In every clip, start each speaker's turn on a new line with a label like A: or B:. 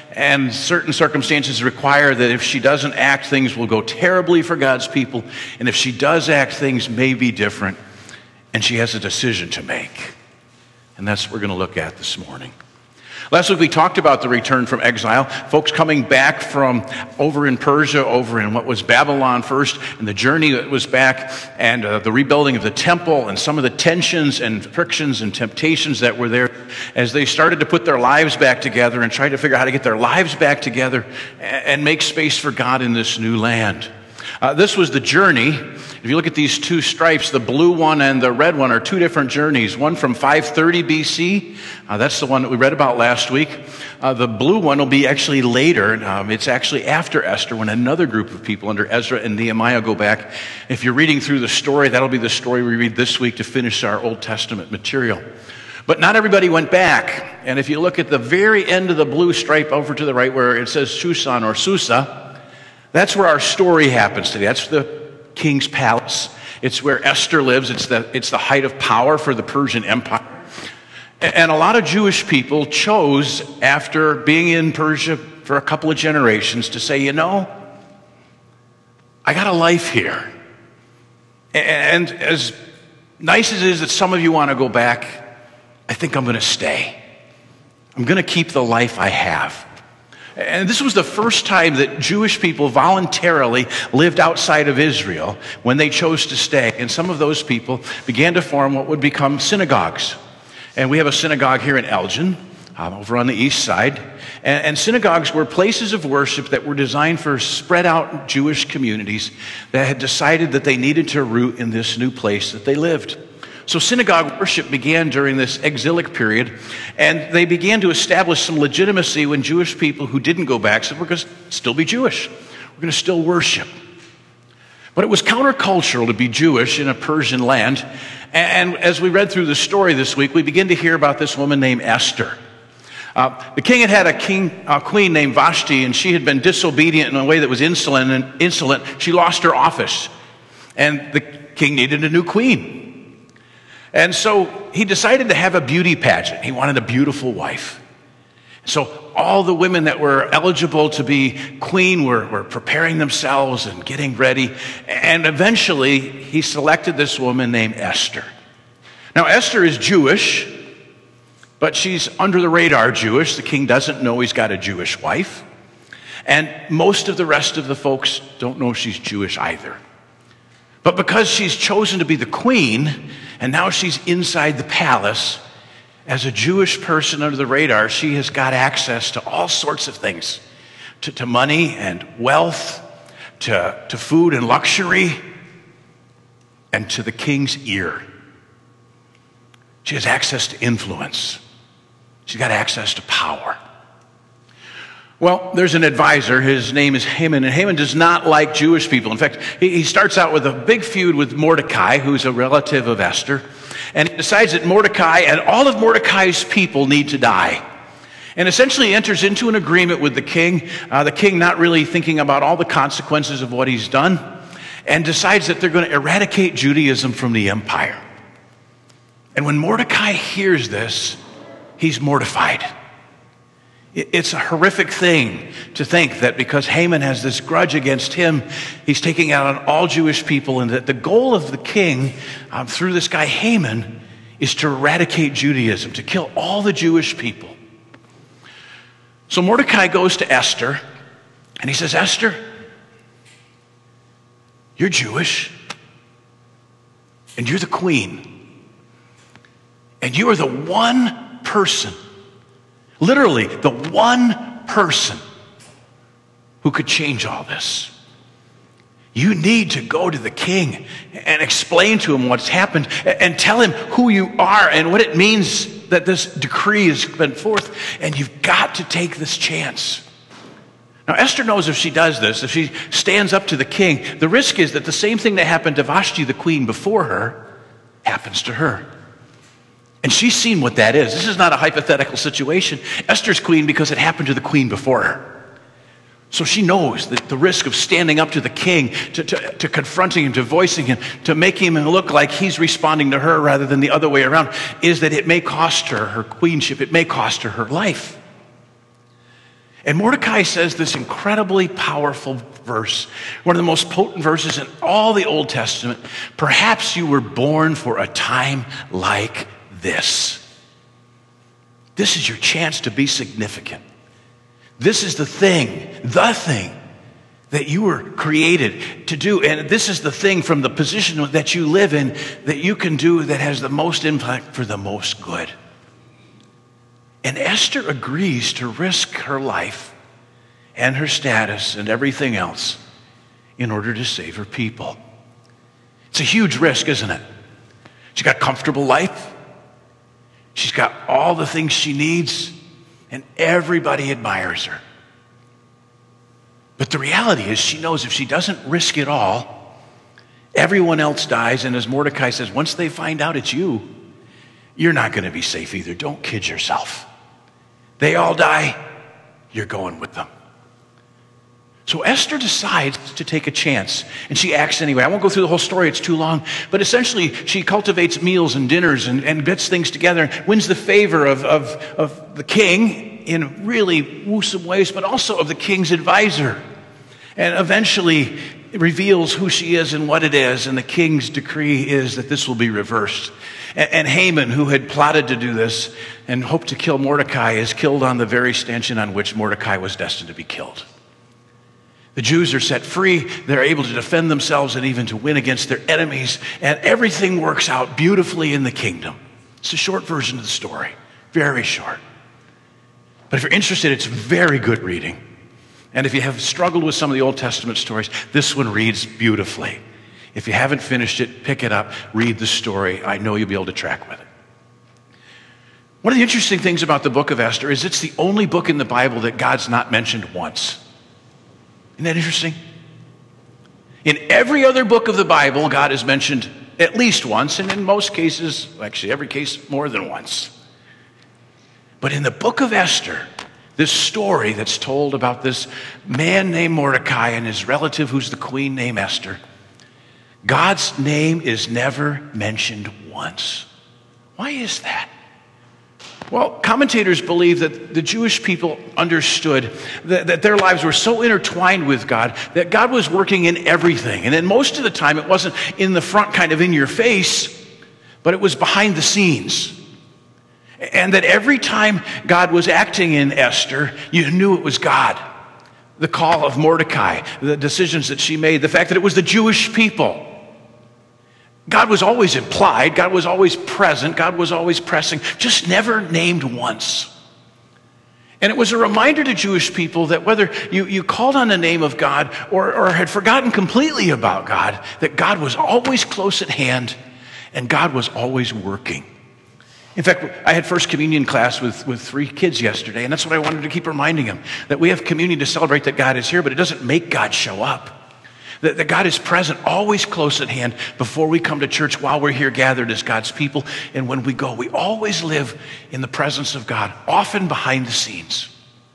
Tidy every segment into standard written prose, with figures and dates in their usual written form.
A: and certain circumstances require that if she doesn't act, things will go terribly for God's people, and if she does act, things may be different, and she has a decision to make. And that's what we're going to look at this morning. Last week we talked about the return from exile, folks coming back from over in Persia, over in what was Babylon first, and the journey that was back, and the rebuilding of the temple, and some of the tensions and frictions and temptations that were there as they started to put their lives back together and try to figure out how to get their lives back together and make space for God in this new land. This was the journey. If you look at these two stripes, the blue one and the red one are two different journeys. One from 530 BC, that's the one that we read about last week. The blue one will be actually later. It's actually after Esther, when another group of people under Ezra and Nehemiah go back. If you're reading through the story, that'll be the story we read this week to finish our Old Testament material. But not everybody went back. And if you look at the very end of the blue stripe over to the right where it says Shushan or Susa, that's where our story happens today. That's the king's palace. It's where Esther lives. It's the height of power for the Persian Empire. And a lot of Jewish people chose, after being in Persia for a couple of generations, to say, you know, I got a life here. And as nice as it is that some of you want to go back, I think I'm going to stay. I'm going to keep the life I have. And this was the first time that Jewish people voluntarily lived outside of Israel when they chose to stay. And some of those people began to form what would become synagogues. And we have a synagogue here in Elgin, over on the east side. And synagogues were places of worship that were designed for spread out Jewish communities that had decided that they needed to root in this new place that they lived. So synagogue worship began during this exilic period, and they began to establish some legitimacy when Jewish people who didn't go back said, we're going to still be Jewish. We're going to still worship. But it was countercultural to be Jewish in a Persian land. And as we read through the story this week, we begin to hear about this woman named Esther. The king had a queen named Vashti, and she had been disobedient in a way that was insolent. She lost her office, and the king needed a new queen. And so he decided to have a beauty pageant. He wanted a beautiful wife. So all the women that were eligible to be queen were preparing themselves and getting ready. And eventually he selected this woman named Esther. Now Esther is Jewish, but she's under the radar Jewish. The king doesn't know he's got a Jewish wife. And most of the rest of the folks don't know she's Jewish either. But because she's chosen to be the queen, and now she's inside the palace, as a Jewish person under the radar, she has got access to all sorts of things, to money and wealth, to food and luxury, and to the king's ear. She has access to influence. She's got access to power. Well, there's an advisor. His name is Haman, and Haman does not like Jewish people. In fact, he starts out with a big feud with Mordecai, who's a relative of Esther, and he decides that Mordecai and all of Mordecai's people need to die. And essentially enters into an agreement with the king not really thinking about all the consequences of what he's done, and decides that they're going to eradicate Judaism from the empire. And when Mordecai hears this, he's mortified. It's a horrific thing to think that because Haman has this grudge against him, he's taking out on all Jewish people, and that the goal of the king through this guy Haman is to eradicate Judaism, to kill all the Jewish people. So Mordecai goes to Esther, and he says, Esther, you're Jewish, and you're the queen, and you are the one person, literally, the one person who could change all this. You need to go to the king and explain to him what's happened and tell him who you are and what it means that this decree has been forth, and you've got to take this chance. Now, Esther knows if she does this, if she stands up to the king, the risk is that the same thing that happened to Vashti, the queen, before her, happens to her. And she's seen what that is. This is not a hypothetical situation. Esther's queen because it happened to the queen before her. So she knows that the risk of standing up to the king, to confronting him, to voicing him, to making him look like he's responding to her rather than the other way around, is that it may cost her her queenship. It may cost her her life. And Mordecai says this incredibly powerful verse, one of the most potent verses in all the Old Testament. Perhaps you were born for a time like this. This is your chance to be significant. This is the thing that you were created to do. And this is the thing from the position that you live in that you can do that has the most impact for the most good. And Esther agrees to risk her life and her status and everything else in order to save her people. It's a huge risk, isn't it? She's got a comfortable life. She's got all the things she needs, and everybody admires her. But the reality is she knows if she doesn't risk it all, everyone else dies. And as Mordecai says, once they find out it's you, you're not going to be safe either. Don't kid yourself. They all die, you're going with them. So Esther decides to take a chance, and she acts anyway. I won't go through the whole story, it's too long. But essentially, she cultivates meals and dinners and gets things together and wins the favor of the king in really gruesome ways, but also of the king's advisor. And eventually reveals who she is and what it is, and the king's decree is that this will be reversed. And Haman, who had plotted to do this and hoped to kill Mordecai, is killed on the very stanchion on which Mordecai was destined to be killed. The Jews are set free. They're able to defend themselves and even to win against their enemies. And everything works out beautifully in the kingdom. It's a short version of the story. Very short. But if you're interested, it's very good reading. And if you have struggled with some of the Old Testament stories, this one reads beautifully. If you haven't finished it, pick it up, read the story. I know you'll be able to track with it. One of the interesting things about the book of Esther is it's the only book in the Bible that God's not mentioned once. Isn't that interesting? In every other book of the Bible, God is mentioned at least once, and in most cases, actually every case, more than once. But in the book of Esther, this story that's told about this man named Mordecai and his relative who's the queen named Esther, God's name is never mentioned once. Why is that? Well, commentators believe that the Jewish people understood that their lives were so intertwined with God that God was working in everything. And then most of the time it wasn't in the front, kind of in your face, but it was behind the scenes. And that every time God was acting in Esther, you knew it was God. The call of Mordecai, the decisions that she made, the fact that it was the Jewish people. God was always implied, God was always present, God was always pressing, just never named once. And it was a reminder to Jewish people that whether you called on the name of God or had forgotten completely about God, that God was always close at hand and God was always working. In fact, I had First Communion class with 3 kids yesterday, and that's what I wanted to keep reminding them, that we have communion to celebrate that God is here, but it doesn't make God show up. That God is present, always close at hand before we come to church, while we're here gathered as God's people. And when we go, we always live in the presence of God, often behind the scenes.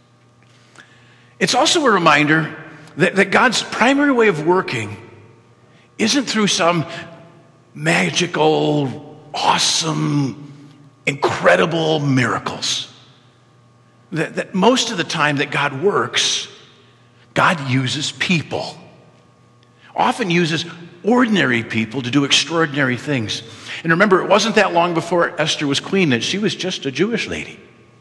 A: It's also a reminder that God's primary way of working isn't through some magical, awesome, incredible miracles. That most of the time that God works, God uses people. Often uses ordinary people to do extraordinary things. And remember, it wasn't that long before Esther was queen that she was just a Jewish lady.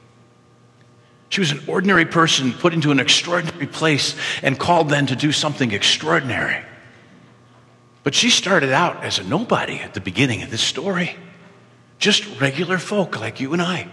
A: She was an ordinary person put into an extraordinary place and called then to do something extraordinary. But she started out as a nobody at the beginning of this story. Just regular folk like you and I.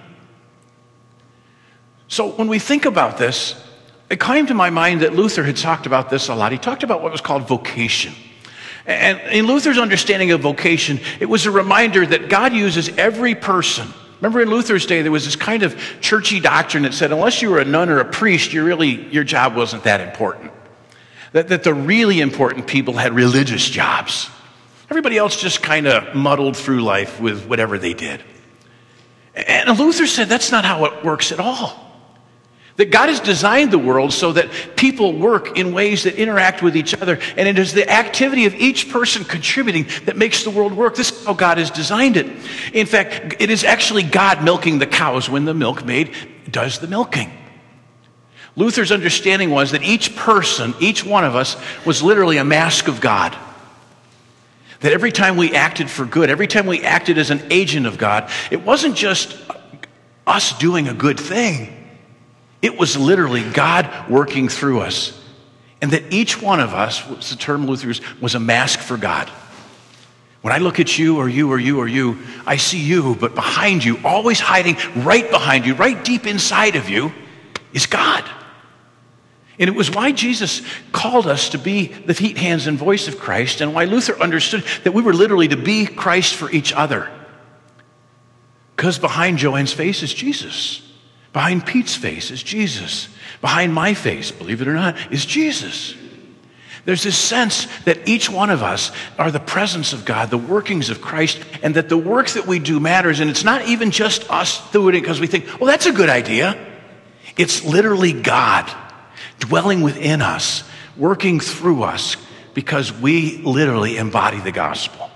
A: So when we think about this, it came to my mind that Luther had talked about this a lot. He talked about what was called vocation. And in Luther's understanding of vocation, it was a reminder that God uses every person. Remember in Luther's day, there was this kind of churchy doctrine that said, unless you were a nun or a priest, your job wasn't that important. That the really important people had religious jobs. Everybody else just kind of muddled through life with whatever they did. And Luther said that's not how it works at all. That God has designed the world so that people work in ways that interact with each other, and it is the activity of each person contributing that makes the world work. This is how God has designed it. In fact, it is actually God milking the cows when the milkmaid does the milking. Luther's understanding was that each person, each one of us, was literally a mask of God. That every time we acted for good, every time we acted as an agent of God, it wasn't just us doing a good thing. It was literally God working through us. And that each one of us, what's the term Luther used, was a mask for God. When I look at you or you or you or you, I see you, but behind you, always hiding right behind you, right deep inside of you, is God. And it was why Jesus called us to be the feet, hands, and voice of Christ, and why Luther understood that we were literally to be Christ for each other. Because behind Joanne's face is Jesus. Behind Pete's face is Jesus. Behind my face, believe it or not, is Jesus. There's this sense that each one of us are the presence of God, the workings of Christ, and that the work that we do matters. And it's not even just us doing it because we think, well, that's a good idea. It's literally God dwelling within us, working through us, because we literally embody the gospel.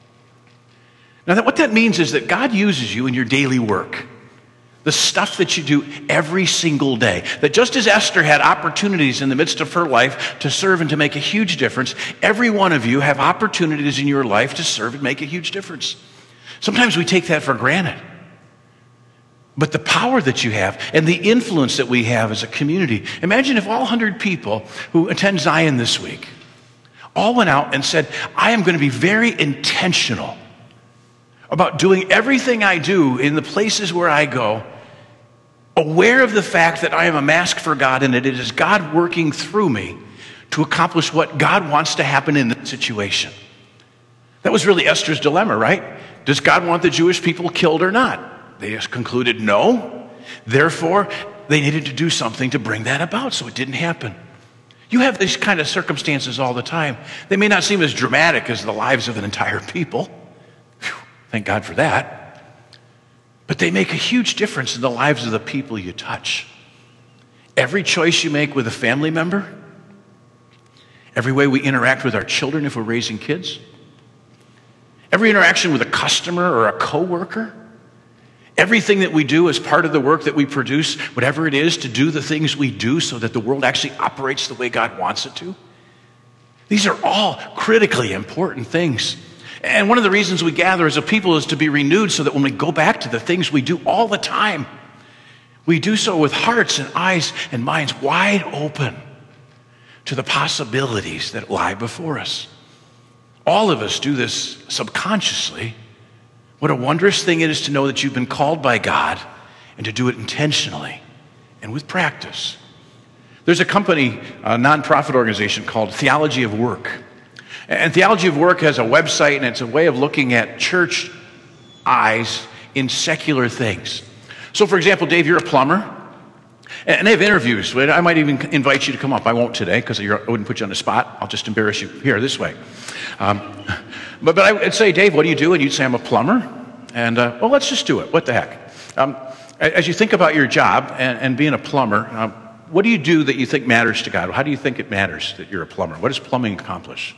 A: Now, what that means is that God uses you in your daily work. The stuff that you do every single day. That just as Esther had opportunities in the midst of her life to serve and to make a huge difference, every one of you have opportunities in your life to serve and make a huge difference. Sometimes we take that for granted. But the power that you have and the influence that we have as a community. Imagine if all 100 people who attend Zion this week all went out and said, I am going to be very intentional about doing everything I do in the places where I go, aware of the fact that I am a mask for God and that it is God working through me to accomplish what God wants to happen in the situation. That was really Esther's dilemma, right? Does God want the Jewish people killed or not? They just concluded no. Therefore, they needed to do something to bring that about, so it didn't happen. You have these kind of circumstances all the time. They may not seem as dramatic as the lives of an entire people. Whew, thank God for that. But they make a huge difference in the lives of the people you touch. Every choice you make with a family member, every way we interact with our children if we're raising kids, every interaction with a customer or a coworker, everything that we do as part of the work that we produce, whatever it is, to do the things we do so that the world actually operates the way God wants it to. These are all critically important things. And one of the reasons we gather as a people is to be renewed so that when we go back to the things we do all the time, we do so with hearts and eyes and minds wide open to the possibilities that lie before us. All of us do this subconsciously. What a wondrous thing it is to know that you've been called by God and to do it intentionally and with practice. There's a company, a nonprofit organization called Theology of Work. And Theology of Work has a website, and it's a way of looking at church eyes in secular things. So, for example, Dave, you're a plumber, and they have interviews. I might even invite you to come up. I won't today because I wouldn't put you on the spot. I'll just embarrass you here this way. But I would say, Dave, what do you do? And you'd say, I'm a plumber. And, well, let's just do it. What the heck? As you think about your job and being a plumber, what do you do that you think matters to God? How do you think it matters that you're a plumber? What does plumbing accomplish?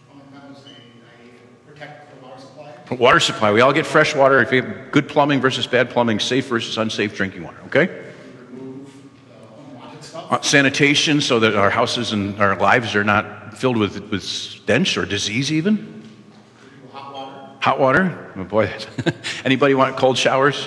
B: I protect the water supply.
A: Water supply. We all get fresh water. If you have good plumbing versus bad plumbing, safe versus unsafe drinking water, okay?
B: Remove unwanted stuff.
A: Sanitation so that our houses and our lives are not filled with stench or disease even.
B: Hot water.
A: Hot water? Oh boy. Anybody want cold showers?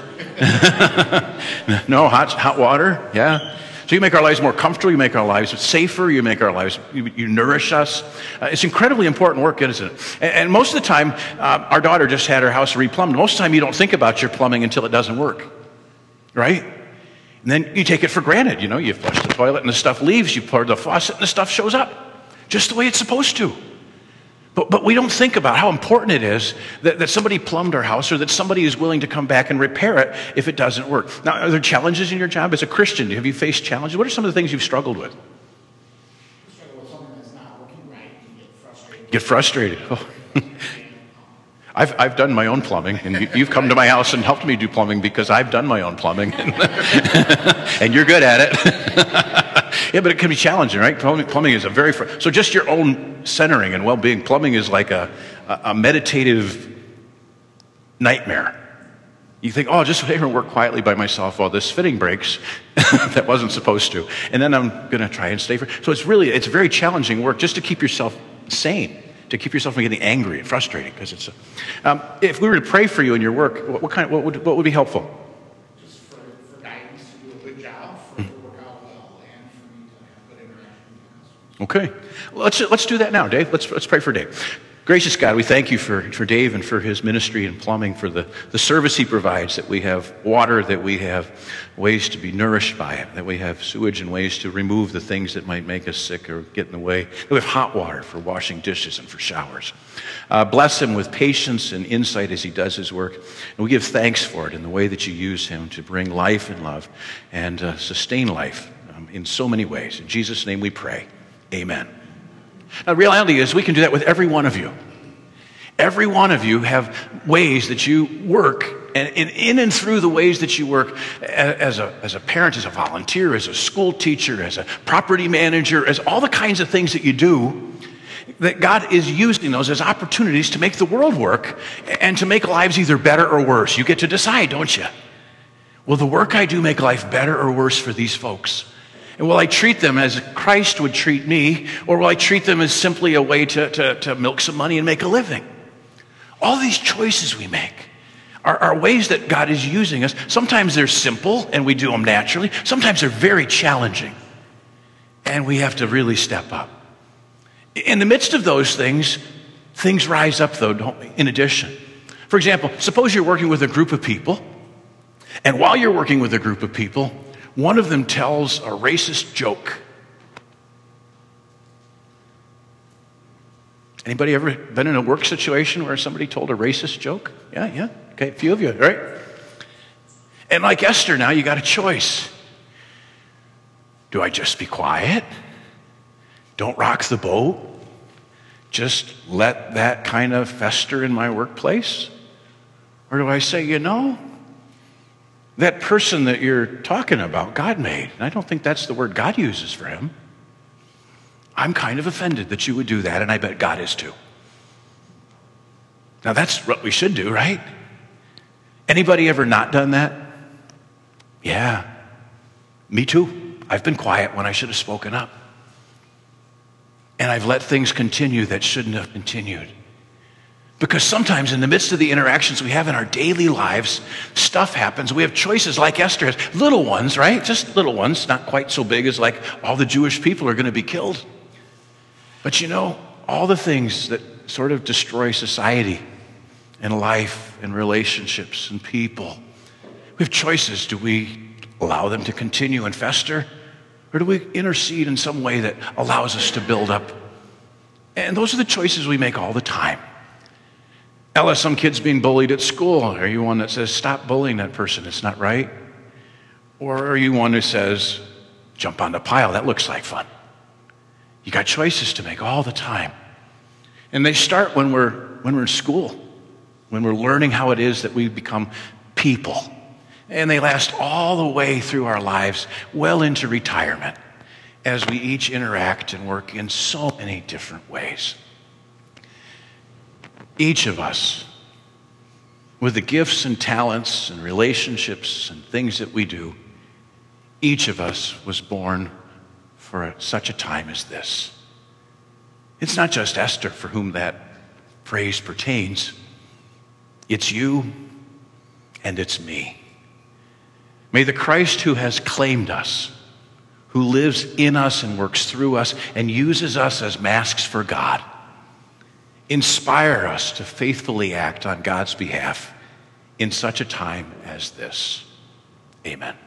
A: No, hot water? Yeah. So you make our lives more comfortable, you make our lives safer, you make our lives, you nourish us. It's incredibly important work, isn't it? And most of the time, our daughter just had her house replumbed. Most of the time you don't think about your plumbing until it doesn't work, right? And then you take it for granted, you know, you flush the toilet and the stuff leaves, you pour the faucet and the stuff shows up, just the way it's supposed to. But we don't think about how important it is that somebody plumbed our house or that somebody is willing to come back and repair it if it doesn't work. Now, are there challenges in your job? As a Christian, have you faced challenges? What are some of the things you've struggled with?
B: You struggle with something that's not working right, you get frustrated.
A: Get frustrated. Oh. I've done my own plumbing, and you've come to my house and helped me do plumbing because I've done my own plumbing, and you're good at it. Yeah, but it can be challenging, right? Plumbing is a very... So just your own centering and well-being, plumbing is like a meditative nightmare. You think, oh, just sit here and work quietly by myself while this fitting breaks. That wasn't supposed to. And then I'm going to try and stay for. So it's very challenging work just to keep yourself sane, to keep yourself from getting angry and frustrated. Because it's. If we were to pray for you in your work, what would be helpful?
B: Just for guidance to do a good job, for it to work out well, and for me to have good interaction with the customers.
A: Okay. Let's do that now, Dave. Let's pray for Dave. Gracious God, we thank you for Dave and for his ministry and plumbing, for the service he provides, that we have water, that we have ways to be nourished by it, that we have sewage and ways to remove the things that might make us sick or get in the way. That we have hot water for washing dishes and for showers. Bless him with patience and insight as he does his work. And we give thanks for it in the way that you use him to bring life and love and sustain life in so many ways. In Jesus' name we pray. Amen. Now, the reality is we can do that with every one of you. Every one of you have ways that you work, and in and through the ways that you work as a parent, as a volunteer, as a school teacher, as a property manager, as all the kinds of things that you do, that God is using those as opportunities to make the world work and to make lives either better or worse. You get to decide, don't you? Will the work I do make life better or worse for these folks? And will I treat them as Christ would treat me, or will I treat them as simply a way to milk some money and make a living? All these choices we make are ways that God is using us. Sometimes they're simple and we do them naturally. Sometimes they're very challenging and we have to really step up. In the midst of those things rise up though, don't we, in addition. For example, suppose you're working with a group of people, and while you're working with a group of people, one of them tells a racist joke. Anybody ever been in a work situation where somebody told a racist joke? Yeah. Okay, a few of you, right? And like Esther, now you got a choice. Do I just be quiet? Don't rock the boat? Just let that kind of fester in my workplace? Or do I say, that person that you're talking about, God made, and I don't think that's the word God uses for him. I'm kind of offended that you would do that, and I bet God is too. Now that's what we should do, right? Anybody ever not done that? Yeah, me too. I've been quiet when I should have spoken up. And I've let things continue that shouldn't have continued. Because sometimes in the midst of the interactions we have in our daily lives, stuff happens. We have choices like Esther has. Little ones, right? Just little ones, not quite so big as like all the Jewish people are going to be killed. But all the things that sort of destroy society and life and relationships and people. We have choices. Do we allow them to continue and fester? Or do we intercede in some way that allows us to build up? And those are the choices we make all the time. Ella, some kid's being bullied at school. Are you one that says, stop bullying that person, it's not right? Or are you one who says, jump on the pile, that looks like fun? You got choices to make all the time. And they start when we're in school, when we're learning how it is that we become people. And they last all the way through our lives, well into retirement, as we each interact and work in so many different ways. Each of us, with the gifts and talents and relationships and things that we do, each of us was born for such a time as this. It's not just Esther for whom that phrase pertains. It's you and it's me. May the Christ who has claimed us, who lives in us and works through us and uses us as masks for God, inspire us to faithfully act on God's behalf in such a time as this. Amen.